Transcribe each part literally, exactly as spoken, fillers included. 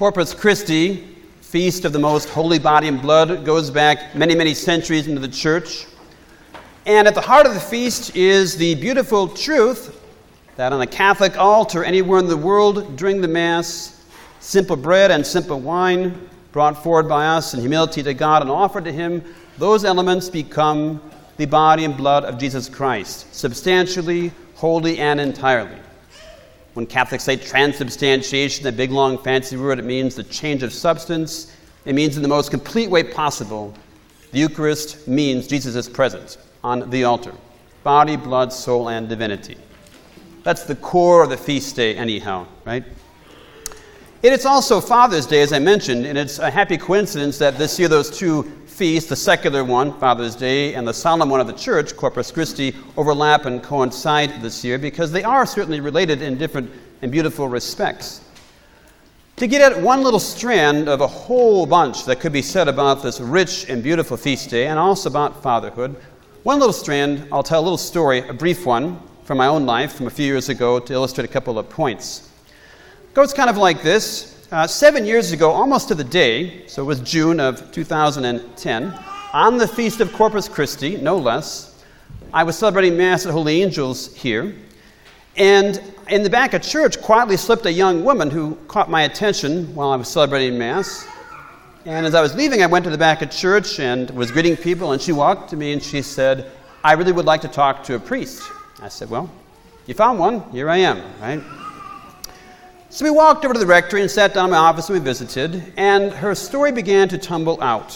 Corpus Christi, Feast of the Most Holy Body and Blood, goes back many, many centuries into the church. And at the heart of the feast is the beautiful truth that on a Catholic altar anywhere in the world during the Mass, simple bread and simple wine brought forward by us in humility to God and offered to Him, those elements become the body and blood of Jesus Christ, substantially, wholly, and entirely. When Catholics say transubstantiation, a big, long, fancy word, it means the change of substance. It means in the most complete way possible, the Eucharist means Jesus is present on the altar. Body, blood, soul, and divinity. That's the core of the feast day anyhow, right? And it's also Father's Day, as I mentioned, and it's a happy coincidence that this year those two feasts, the secular one, Father's Day, and the solemn one of the church, Corpus Christi, overlap and coincide this year because they are certainly related in different and beautiful respects. To get at one little strand of a whole bunch that could be said about this rich and beautiful feast day and also about fatherhood, one little strand, I'll tell a little story, a brief one, from my own life from a few years ago to illustrate a couple of points. It goes kind of like this. Uh, seven years ago, almost to the day, so it was June of two thousand ten, on the Feast of Corpus Christi, no less, I was celebrating Mass at Holy Angels here, and in the back of church quietly slipped a young woman who caught my attention while I was celebrating Mass. And as I was leaving, I went to the back of church and was greeting people, and she walked to me and she said, "I really would like to talk to a priest." I said, "Well, you found one. Here I am," right? So we walked over to the rectory and sat down in my office and we visited, and her story began to tumble out.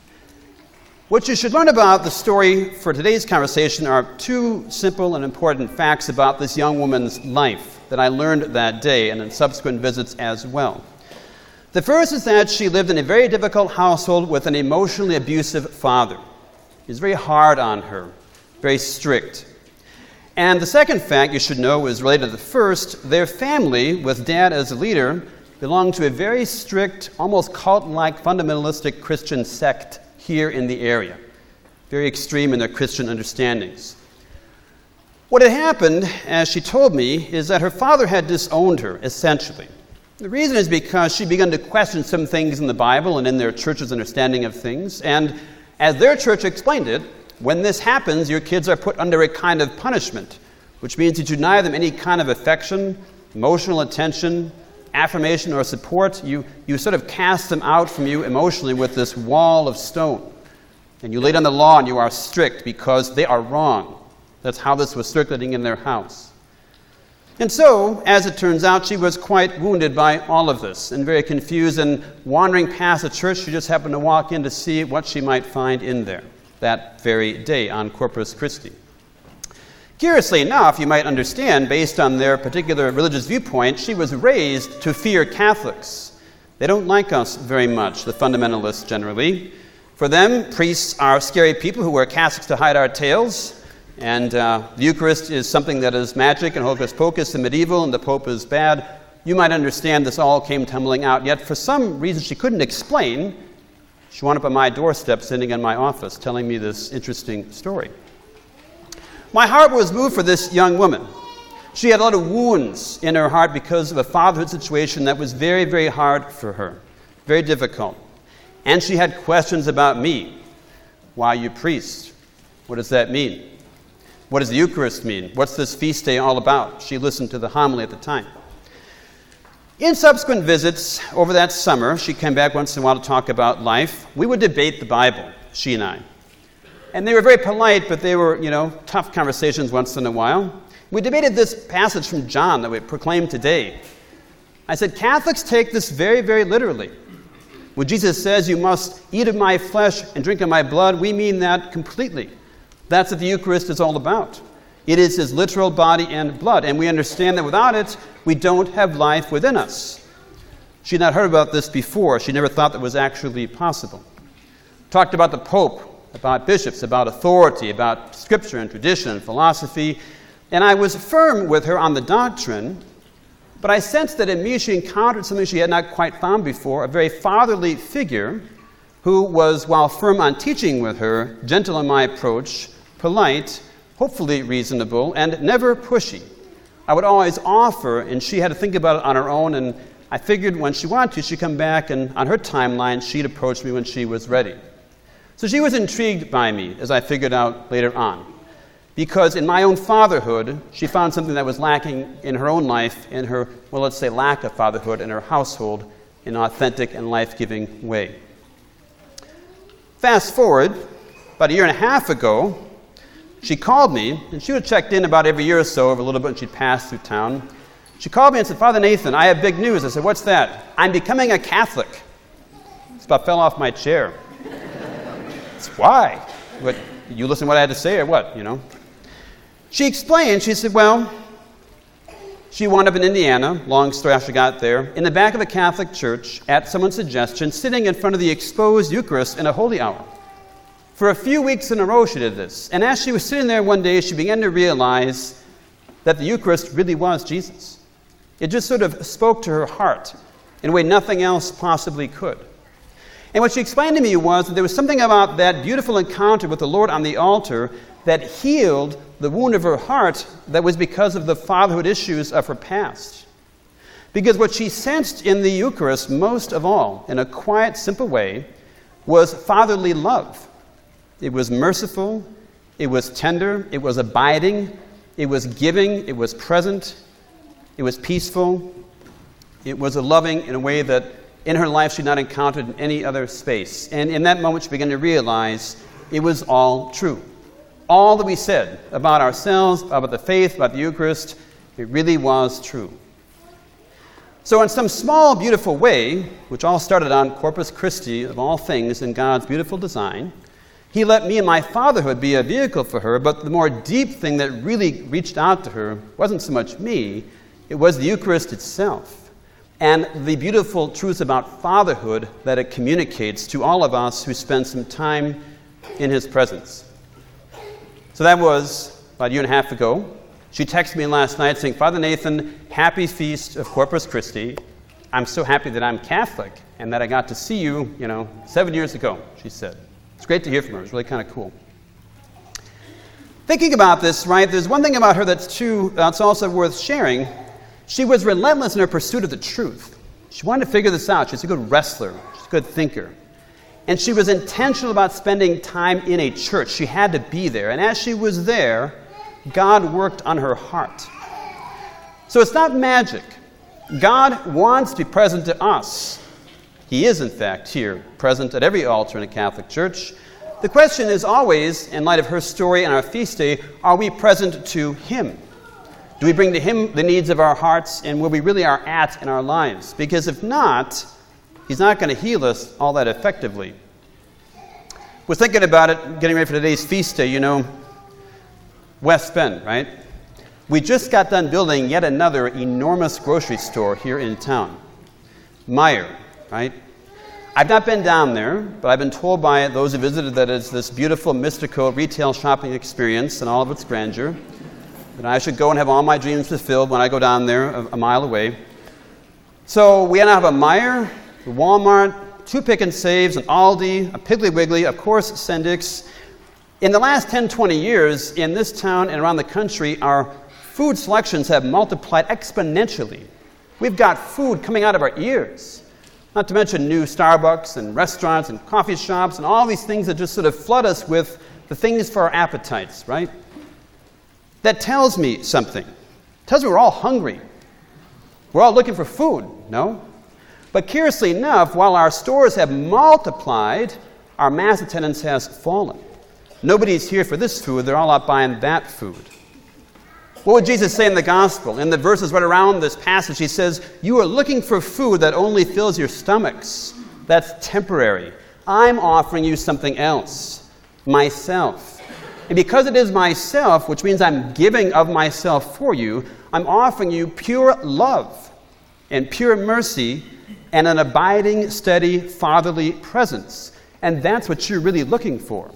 What you should learn about the story for today's conversation are two simple and important facts about this young woman's life that I learned that day and in subsequent visits as well. The first is that she lived in a very difficult household with an emotionally abusive father. He was very hard on her, very strict. And the second fact you should know is related to the first. Their family, with Dad as a leader, belonged to a very strict, almost cult-like fundamentalistic Christian sect here in the area. Very extreme in their Christian understandings. What had happened, as she told me, is that her father had disowned her, essentially. The reason is because she began to question some things in the Bible and in their church's understanding of things. And as their church explained it, when this happens, your kids are put under a kind of punishment, which means you deny them any kind of affection, emotional attention, affirmation, or support. You, you sort of cast them out from you emotionally with this wall of stone. And you lay down the law and you are strict because they are wrong. That's how this was circulating in their house. And so, as it turns out, she was quite wounded by all of this and very confused, and wandering past the church, she just happened to walk in to see what she might find in there that very day on Corpus Christi. Curiously enough, you might understand, based on their particular religious viewpoint, she was raised to fear Catholics. They don't like us very much, the fundamentalists generally. For them, priests are scary people who wear cassocks to hide our tails, and uh, the Eucharist is something that is magic and hocus pocus and medieval, and the Pope is bad. You might understand this all came tumbling out, yet for some reason she couldn't explain, she wound up on my doorstep sitting in my office telling me this interesting story. My heart was moved for this young woman. She had a lot of wounds in her heart because of a fatherhood situation that was very, very hard for her, very difficult. And she had questions about me. Why are you priest? What does that mean? What does the Eucharist mean? What's this feast day all about? She listened to the homily at the time. In subsequent visits over that summer, she came back once in a while to talk about life. We would debate the Bible, she and I. And they were very polite, but they were, you know, tough conversations once in a while. We debated this passage from John that we proclaimed today. I said, Catholics take this very, very literally. When Jesus says, you must eat of my flesh and drink of my blood, we mean that completely. That's what the Eucharist is all about. It is his literal body and blood, and we understand that without it, we don't have life within us. She had not heard about this before. She never thought that was actually possible. Talked about the Pope, about bishops, about authority, about scripture and tradition and philosophy, and I was firm with her on the doctrine, but I sensed that in me she encountered something she had not quite found before, a very fatherly figure who was, while firm on teaching with her, gentle in my approach, polite, hopefully reasonable, and never pushy. I would always offer, and she had to think about it on her own, and I figured when she wanted to, she'd come back, and on her timeline, she'd approach me when she was ready. So she was intrigued by me, as I figured out later on, because in my own fatherhood, she found something that was lacking in her own life, in her, well, let's say lack of fatherhood in her household, in an authentic and life-giving way. Fast forward, about a year and a half ago, she called me, and she would have checked in about every year or so, over a little bit, and she'd pass through town. She called me and said, "Father Nathan, I have big news." I said, "What's that?" "I'm becoming a Catholic." It's about fell off my chair. It's why? What, you listen to what I had to say or what, you know? She explained, she said, well, she wound up in Indiana, long story how she got there, in the back of a Catholic church, at someone's suggestion, sitting in front of the exposed Eucharist in a holy hour. For a few weeks in a row she did this. And as she was sitting there one day, she began to realize that the Eucharist really was Jesus. It just sort of spoke to her heart in a way nothing else possibly could. And what she explained to me was that there was something about that beautiful encounter with the Lord on the altar that healed the wound of her heart that was because of the fatherhood issues of her past. Because what she sensed in the Eucharist, most of all, in a quiet, simple way, was fatherly love. It was merciful, it was tender, it was abiding, it was giving, it was present, it was peaceful, it was a loving in a way that in her life she'd not encountered in any other space. And in that moment she began to realize it was all true. All that we said about ourselves, about the faith, about the Eucharist, it really was true. So in some small, beautiful way, which all started on Corpus Christi, of all things, in God's beautiful design, He let me and my fatherhood be a vehicle for her, but the more deep thing that really reached out to her wasn't so much me, it was the Eucharist itself, and the beautiful truths about fatherhood that it communicates to all of us who spend some time in His presence. So that was about a year and a half ago. She texted me last night saying, "Father Nathan, happy feast of Corpus Christi. I'm so happy that I'm Catholic and that I got to see you, you know, seven years ago," she said. It's great to hear from her. It's really kind of cool. Thinking about this, right, there's one thing about her that's true, that's also worth sharing. She was relentless in her pursuit of the truth. She wanted to figure this out. She's a good wrestler. She's a good thinker. And she was intentional about spending time in a church. She had to be there. And as she was there, God worked on her heart. So it's not magic. God wants to be present to us. He is, in fact, here, present at every altar in a Catholic church. The question is always, in light of her story and our feast day, are we present to Him? Do we bring to Him the needs of our hearts and where we really are at in our lives? Because if not, He's not going to heal us all that effectively. We're thinking about it, getting ready for today's feast day, you know, West Bend, right? We just got done building yet another enormous grocery store here in town. Meijer, right? I've not been down there, but I've been told by those who visited that it's this beautiful, mystical retail shopping experience in all of its grandeur. And I should go and have all my dreams fulfilled when I go down there a, a mile away. So we now have a Meijer, a Walmart, two Pick and Saves, an Aldi, a Piggly Wiggly, of course, Sendik's. In the last ten, twenty years, in this town and around the country, our food selections have multiplied exponentially. We've got food coming out of our ears. Not to mention new Starbucks and restaurants and coffee shops and all these things that just sort of flood us with the things for our appetites, right? That tells me something. It tells me we're all hungry. We're all looking for food, no? But curiously enough, while our stores have multiplied, our mass attendance has fallen. Nobody's here for this food. They're all out buying that food. What would Jesus say in the gospel? In the verses right around this passage, He says, "You are looking for food that only fills your stomachs. That's temporary. I'm offering you something else, myself. And because it is myself, which means I'm giving of myself for you, I'm offering you pure love and pure mercy and an abiding, steady, fatherly presence. And that's what you're really looking for."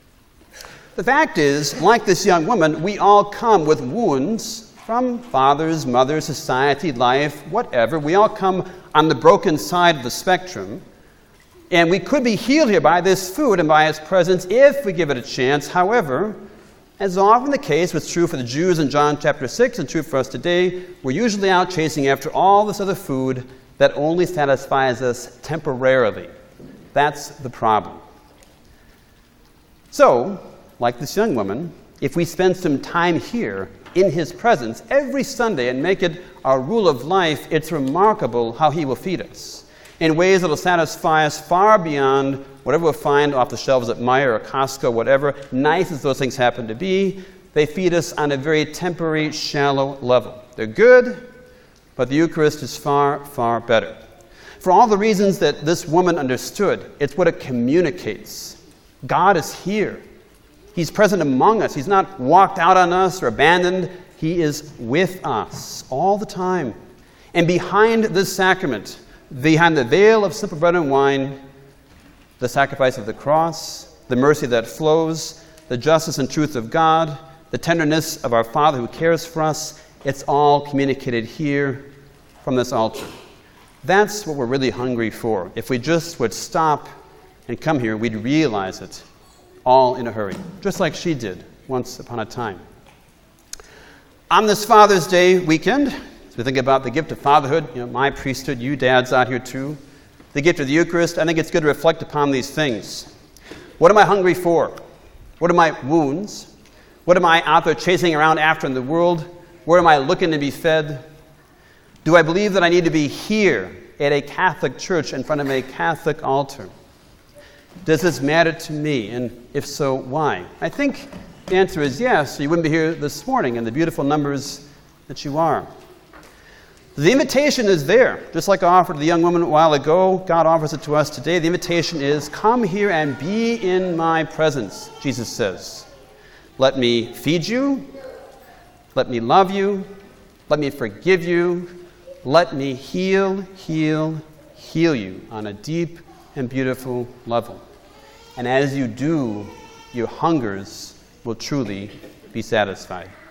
The fact is, like this young woman, we all come with wounds from fathers, mothers, society, life, whatever. We all come on the broken side of the spectrum. And we could be healed here by this food and by His presence if we give it a chance. However, as often the case was true for the Jews in John chapter six and true for us today, we're usually out chasing after all this other food that only satisfies us temporarily. That's the problem. So, like this young woman, if we spend some time here in his presence every Sunday and make it our rule of life, it's remarkable how he will feed us in ways that will satisfy us far beyond whatever we'll find off the shelves at Meijer or Costco, whatever, nice as those things happen to be. They feed us on a very temporary, shallow level. They're good, but the Eucharist is far, far better. For all the reasons that this woman understood, it's what it communicates. God is here. He's present among us. He's not walked out on us or abandoned. He is with us all the time. And behind this sacrament, behind the veil of simple bread and wine, the sacrifice of the cross, the mercy that flows, the justice and truth of God, the tenderness of our Father who cares for us, it's all communicated here from this altar. That's what we're really hungry for. If we just would stop and come here, we'd realize it all in a hurry, just like she did once upon a time. On this Father's Day weekend, as we think about the gift of fatherhood, you know, my priesthood, you dads out here too, the gift of the Eucharist, I think it's good to reflect upon these things. What am I hungry for? What are my wounds? What am I out there chasing around after in the world? Where am I looking to be fed? Do I believe that I need to be here at a Catholic church in front of a Catholic altar? Does this matter to me? And if so, why? I think the answer is yes, so you wouldn't be here this morning in the beautiful numbers that you are. The invitation is there. Just like I offered the young woman a while ago, God offers it to us today. The invitation is, come here and be in my presence, Jesus says. Let me feed you. Let me love you. Let me forgive you. Let me heal, heal, heal you on a deep and beautiful level. And as you do, your hungers will truly be satisfied.